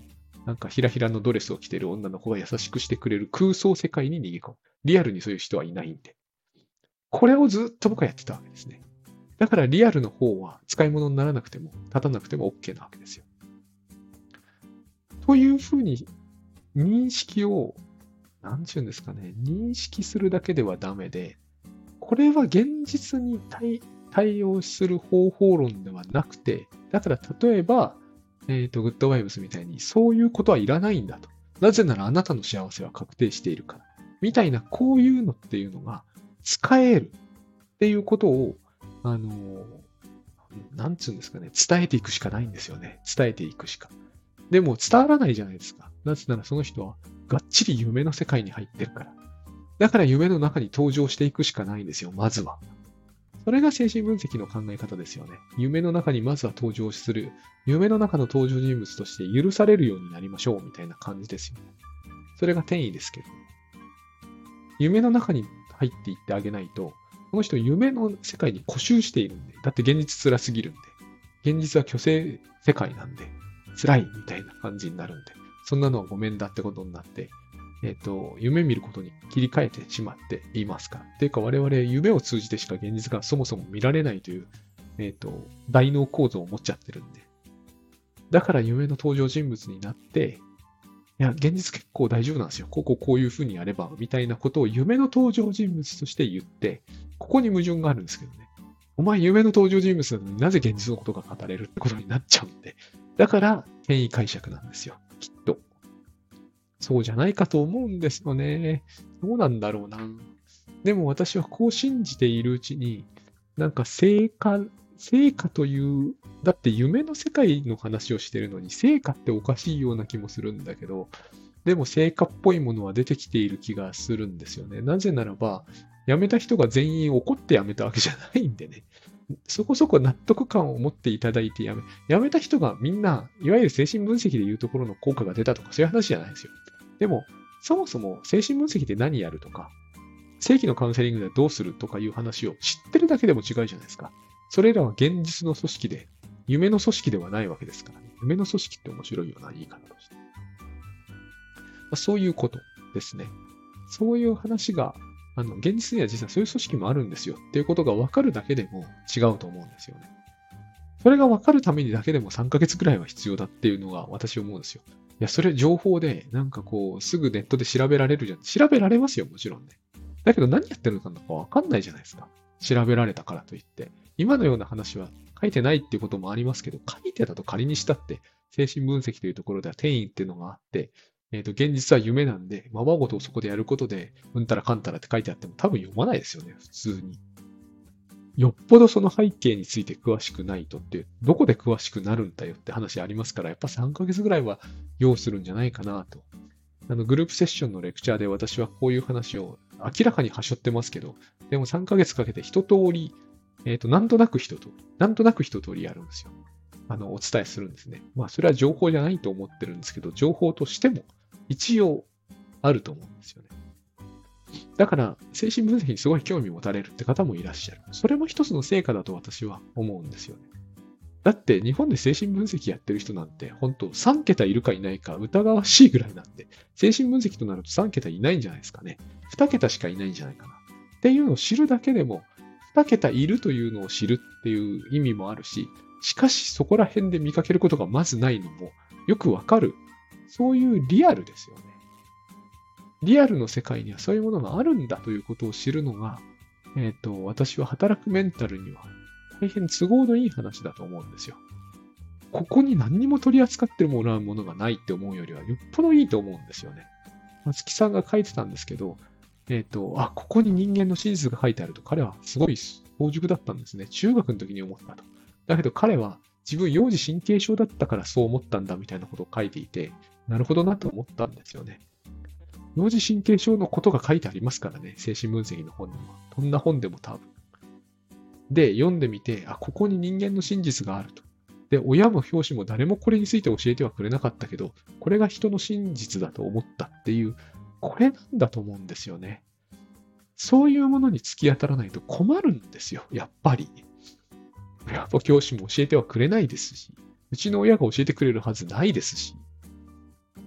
[SPEAKER 1] なんかひらひらのドレスを着てる女の子が優しくしてくれる空想世界に逃げ込む。リアルにそういう人はいないんで。これをずっと僕はやってたわけですね。だからリアルの方は使い物にならなくても、立たなくても OK なわけですよ。というふうに認識を、なんていうんですかね、認識するだけではダメで、これは現実に対対応する方法論ではなくて、だから例えば、えっと、グッドバイブスみたいに、そういうことはいらないんだと。なぜならあなたの幸せは確定しているから。みたいな、こういうのっていうのが使えるっていうことを、あの、なんつうんですかね、伝えていくしかないんですよね。伝えていくしか。でも伝わらないじゃないですか。なぜならその人はがっちり夢の世界に入ってるから。だから夢の中に登場していくしかないんですよ、まずは。それが精神分析の考え方ですよね。夢の中にまずは登場する。夢の中の登場人物として許されるようになりましょうみたいな感じですよね。それが転移ですけど。夢の中に入っていってあげないと、この人夢の世界に固執しているんで。だって現実辛すぎるんで。現実は虚勢世界なんで。辛いみたいな感じになるんで。そんなのはごめんだってことになって。えっと、夢見ることに切り替えてしまっていますから。っていうか我々夢を通じてしか現実がそもそも見られないという、えっと、大脳構造を持っちゃってるんで。だから夢の登場人物になって、いや、現実結構大丈夫なんですよ。こここういう風にやれば、みたいなことを夢の登場人物として言って、ここに矛盾があるんですけどね。お前夢の登場人物なのになぜ現実のことが語れるってことになっちゃうんで。だから、変異解釈なんですよ。きっと。そうじゃないかと思うんですよね。どうなんだろうな。でも私はこう信じているうちに、なんか成果、成果という、だって夢の世界の話をしてるのに、成果っておかしいような気もするんだけど、でも成果っぽいものは出てきている気がするんですよね。なぜならば、辞めた人が全員怒って辞めたわけじゃないんでね。そこそこ納得感を持っていただいて辞め、辞めた人がみんな、いわゆる精神分析でいうところの効果が出たとかそういう話じゃないですよ。でも、そもそも精神分析で何やるとか、正規のカウンセリングではどうするとかいう話を知ってるだけでも違うじゃないですか。それらは現実の組織で、夢の組織ではないわけですからね。夢の組織って面白いような言い方として。まあ、そういうことですね。そういう話が、あの、現実には実はそういう組織もあるんですよっていうことが分かるだけでも違うと思うんですよね。それが分かるためにだけでもさんかげつくらいは必要だっていうのが私思うんですよ。いや、それ情報で、なんかこう、すぐネットで調べられるじゃん。調べられますよ、もちろんね。だけど何やってるのか分かんないじゃないですか。調べられたからといって。今のような話は書いてないっていうこともありますけど、書いてたと仮にしたって、精神分析というところでは転移っていうのがあって、えっと、現実は夢なんで、ままごとをそこでやることで、うんたらかんたらって書いてあっても多分読まないですよね、普通に。よっぽどその背景について詳しくないとっていう、どこで詳しくなるんだよって話ありますから、やっぱさんかげつぐらいは要するんじゃないかなと。あの、グループセッションのレクチャーで私はこういう話を明らかに端折ってますけど、でもさんかげつかけて一通り、えっと、なんとなく一通り、なんとなく一通りやるんですよ。あの、お伝えするんですね。まあ、それは情報じゃないと思ってるんですけど、情報としても一応あると思うんですよね。だから、精神分析にすごい興味を持たれるって方もいらっしゃる。それも一つの成果だと私は思うんですよね。だって日本で精神分析やってる人なんて本当さん桁いるかいないか疑わしいぐらいなんで、精神分析となるとさん桁いないんじゃないですかね。に桁しかいないんじゃないかな。っていうのを知るだけでも、に桁いるというのを知るっていう意味もあるし、しかしそこら辺で見かけることがまずないのもよくわかる。そういうリアルですよね。リアルの世界にはそういうものがあるんだということを知るのが、えっと、私は働くメンタルには大変都合のいい話だと思うんですよ。ここに何にも取り扱ってもらうものがないって思うよりはよっぽどいいと思うんですよね。松木さんが書いてたんですけど、えっと、あ、ここに人間の真実が書いてあると彼はすごい早熟だったんですね。中学の時に思ったと。だけど彼は自分幼児神経症だったからそう思ったんだみたいなことを書いていて、なるほどなと思ったんですよね。幼児神経症のことが書いてありますからね。精神分析の本には。どんな本でも多分。で、読んでみて、あ、ここに人間の真実があると。で、親も教師も誰もこれについて教えてはくれなかったけど、これが人の真実だと思ったっていう、これなんだと思うんですよね。そういうものに突き当たらないと困るんですよ、やっぱり。親も教師も教えてはくれないですし、うちの親が教えてくれるはずないですし。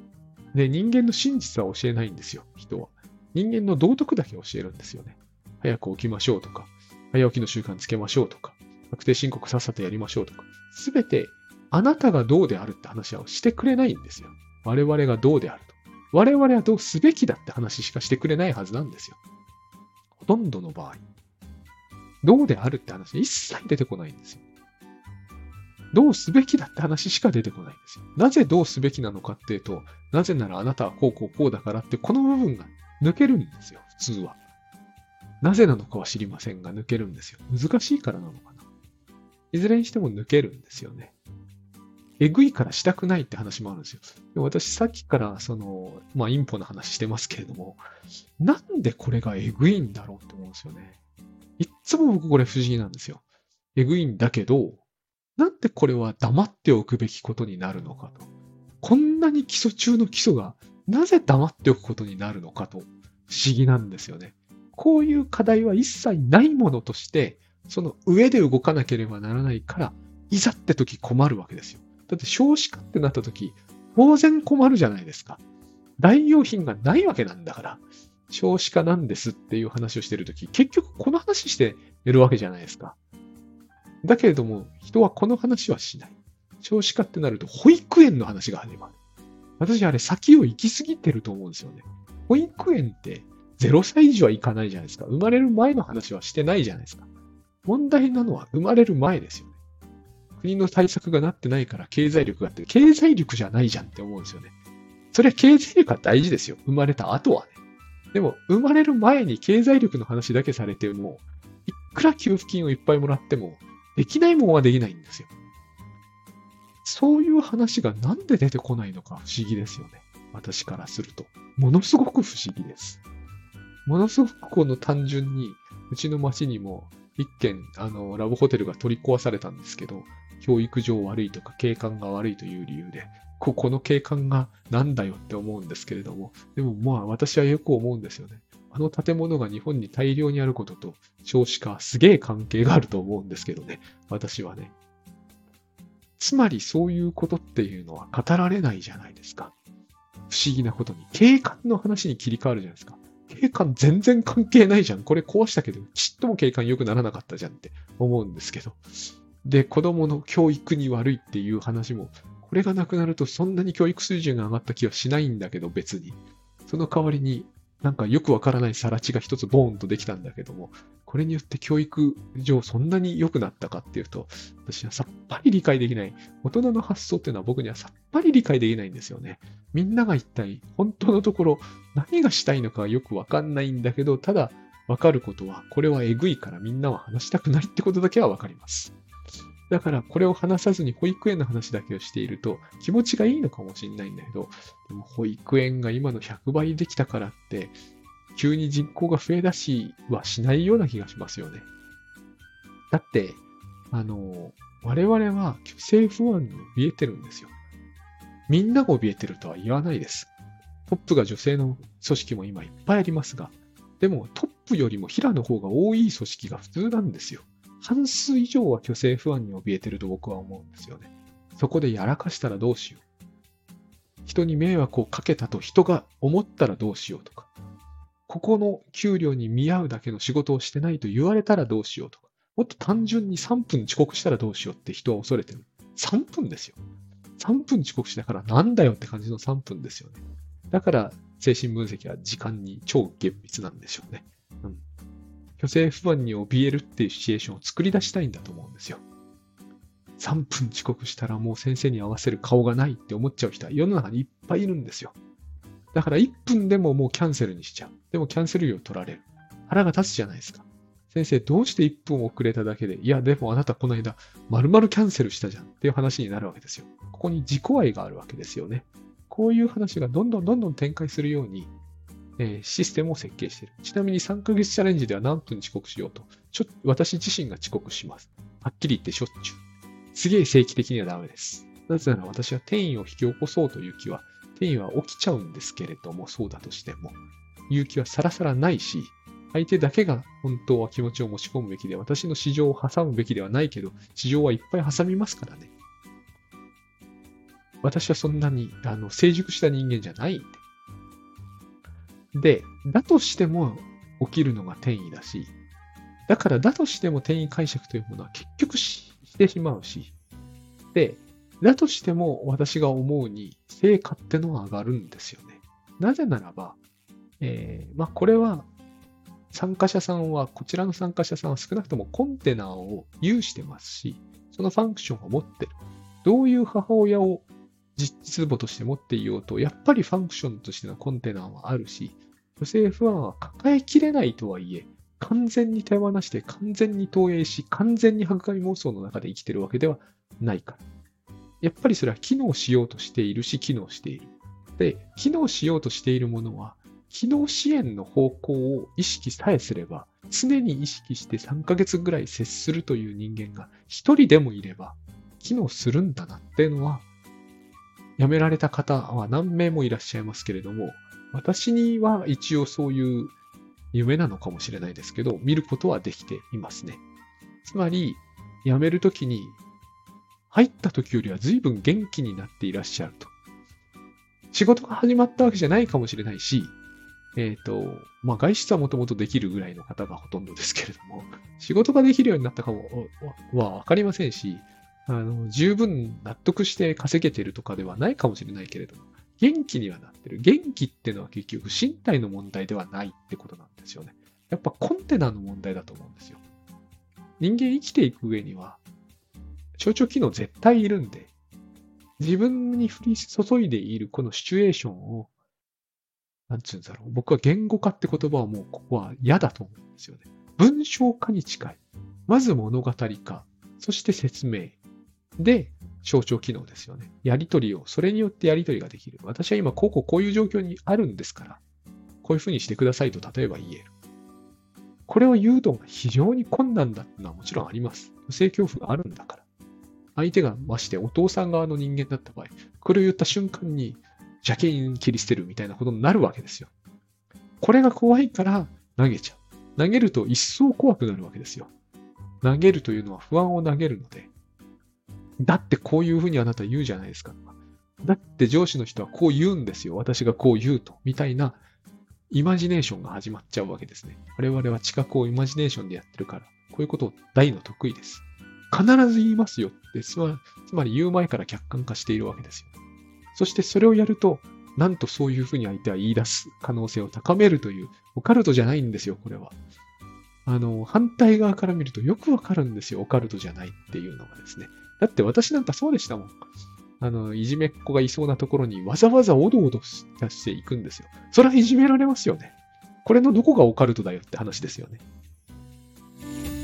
[SPEAKER 1] で、人間の真実は教えないんですよ、人は。人間の道徳だけ教えるんですよね。早く起きましょうとか、早起きの習慣つけましょうとか、確定申告さっさとやりましょうとか、すべてあなたがどうであるって話はしてくれないんですよ。我々がどうであると。我々はどうすべきだって話しかしてくれないはずなんですよ。ほとんどの場合。どうであるって話一切出てこないんですよ。どうすべきだって話しか出てこないんですよ。なぜどうすべきなのかっていうと、なぜならあなたはこうこうこうだからって、この部分が抜けるんですよ、普通は。なぜなのかは知りませんが、抜けるんですよ。難しいからなのかな。いずれにしても抜けるんですよね。えぐいからしたくないって話もあるんですよ。で私さっきからその、まあインポの話してますけれども、なんでこれがえぐいんだろうって思うんですよね。いっつも僕これ不思議なんですよ。えぐいんだけど、なんでこれは黙っておくべきことになるのかと。こんなに基礎中の基礎がなぜ黙っておくことになるのかと不思議なんですよね。こういう課題は一切ないものとして、その上で動かなければならないから、いざって時困るわけですよ。だって少子化ってなった時、当然困るじゃないですか。代用品がないわけなんだから、少子化なんですっていう話をしてる時、結局この話しているわけじゃないですか。だけれども、人はこの話はしない。少子化ってなると、保育園の話が始まる。私、あれ、先を行き過ぎてると思うんですよね。保育園って、ゼロさい以上は行かないじゃないですか。生まれる前の話はしてないじゃないですか。問題なのは生まれる前ですよね。国の対策がなってないから経済力があって、経済力じゃないじゃんって思うんですよね。それは経済力は大事ですよ。生まれた後はね。でも、生まれる前に経済力の話だけされても、いくら給付金をいっぱいもらっても、できないもんはできないんですよ。そういう話がなんで出てこないのか不思議ですよね。私からすると。ものすごく不思議です。ものすごくこの単純に、うちの町にも一軒、あの、ラブホテルが取り壊されたんですけど、教育上悪いとか景観が悪いという理由で、ここの景観がなんだよって思うんですけれども、でもまあ私はよく思うんですよね。あの建物が日本に大量にあることと少子化、すげえ関係があると思うんですけどね。私はね。つまりそういうことっていうのは語られないじゃないですか。不思議なことに。景観の話に切り替わるじゃないですか。景観全然関係ないじゃん。これ壊したけど、ちっとも景観良くならなかったじゃんって思うんですけど。で、子供の教育に悪いっていう話も、これがなくなるとそんなに教育水準が上がった気はしないんだけど、別に。その代わりになんかよくわからない更地が一つボーンとできたんだけども、これによって教育上そんなに良くなったかっていうと、私はさっぱり理解できない。大人の発想っていうのは僕にはさっぱり理解できないんですよね。みんなが一体本当のところ何がしたいのかよくわかんないんだけど、ただわかることは、これはえぐいからみんなは話したくないってことだけはわかります。だからこれを話さずに保育園の話だけをしていると気持ちがいいのかもしれないんだけど、でも保育園が今のひゃくばいできたからって急に人口が増え出しはしないような気がしますよね。だって、あの、我々は政府案に怯えてるんですよ。みんなが怯えてるとは言わないです。トップが女性の組織も今いっぱいありますが、でもトップよりも平の方が多い組織が普通なんですよ。半数以上は虚勢不安に怯えてると僕は思うんですよね。そこでやらかしたらどうしよう。人に迷惑をかけたと人が思ったらどうしようとか。ここの給料に見合うだけの仕事をしてないと言われたらどうしようとか。もっと単純にさんぷん遅刻したらどうしようって人は恐れてる。さんぷんですよ。さんぷん遅刻したからなんだよって感じのさんぷんですよね。だから精神分析は時間に超厳密なんでしょうね。うん。虚勢不安に怯えるっていうシチュエーションを作り出したいんだと思うんですよ。さんぷん遅刻したらもう先生に合わせる顔がないって思っちゃう人は世の中にいっぱいいるんですよ。だからいっぷんでももうキャンセルにしちゃう。でもキャンセル料取られる。腹が立つじゃないですか。先生どうしていっぷん遅れただけで、いやでもあなたこの間丸々キャンセルしたじゃんっていう話になるわけですよ。ここに自己愛があるわけですよね。こういう話がどんどんどんどん展開するように、えー、システムを設計している。ちなみにさんかげつチャレンジでは何分遅刻しようと。ちょ私自身が遅刻します。はっきり言ってしょっちゅう。すげえ正規的にはダメです。なぜなら私は転移を引き起こそうという気は、転移は起きちゃうんですけれども、そうだとしても、勇気はさらさらないし、相手だけが本当は気持ちを持ち込むべきで、私の市場を挟むべきではないけど、市場はいっぱい挟みますからね。 私はそんなにあの成熟した人間じゃないんで。で、だとしても起きるのが転移だし、だからだとしても転移解釈というものは結局ししてしまうし、で、だとしても私が思うに成果ってのは上がるんですよね。なぜならば、えーまあこれは参加者さんは、こちらの参加者さんは少なくともコンテナを有してますし、そのファンクションを持ってる。どういう母親を実母として持っていようと、やっぱりファンクションとしてのコンテナはあるし、女性不安は抱えきれないとはいえ、完全に手放して、完全に投影し、完全に破壊妄想の中で生きてるわけではないから。やっぱりそれは機能しようとしているし、機能している。で、機能しようとしているものは、機能支援の方向を意識さえすれば、常に意識してさんかげつぐらい接するという人間が一人でもいれば、機能するんだなっていうのは、辞められた方は何名もいらっしゃいますけれども、私には一応そういう夢なのかもしれないですけど、見ることはできていますね。つまり、辞めるときに、入った時よりは随分元気になっていらっしゃると。仕事が始まったわけじゃないかもしれないし、えっと、まあ、外出はもともとできるぐらいの方がほとんどですけれども、仕事ができるようになったかもはわかりませんし、あの、十分納得して稼げてるとかではないかもしれないけれども、元気にはなってる。元気っていうのは結局身体の問題ではないってことなんですよね。やっぱコンテナの問題だと思うんですよ。人間生きていく上には、象徴機能絶対いるんで、自分に降り注いでいるこのシチュエーションを、なんつうんだろう。僕は言語化って言葉はもうここは嫌だと思うんですよね。文章化に近い。まず物語化。そして説明。で、象徴機能ですよね。やりとりを、それによってやりとりができる。私は今、こうこうこういう状況にあるんですから、こういうふうにしてくださいと例えば言える。これを言うのが非常に困難だっていうのはもちろんあります。不正恐怖があるんだから。相手がましてお父さん側の人間だった場合、これを言った瞬間に邪剣切り捨てるみたいなことになるわけですよ。これが怖いから投げちゃう。投げると一層怖くなるわけですよ。投げるというのは不安を投げるので、だってこういうふうにあなた言うじゃないですか。だって上司の人はこう言うんですよ。私がこう言うと。みたいなイマジネーションが始まっちゃうわけですね。我々は知覚をイマジネーションでやってるから、こういうことを大の得意です。必ず言いますよって、つまり、つまり言う前から客観化しているわけですよ。そしてそれをやると、なんとそういうふうに相手は言い出す可能性を高めるという、オカルトじゃないんですよ、これは。あの、反対側から見るとよくわかるんですよ、オカルトじゃないっていうのがですね。だって私なんかそうでしたもん。あの、いじめっ子がいそうなところにわざわざおどおどしていくんですよ。それはいじめられますよね。これのどこがオカルトだよって話ですよね。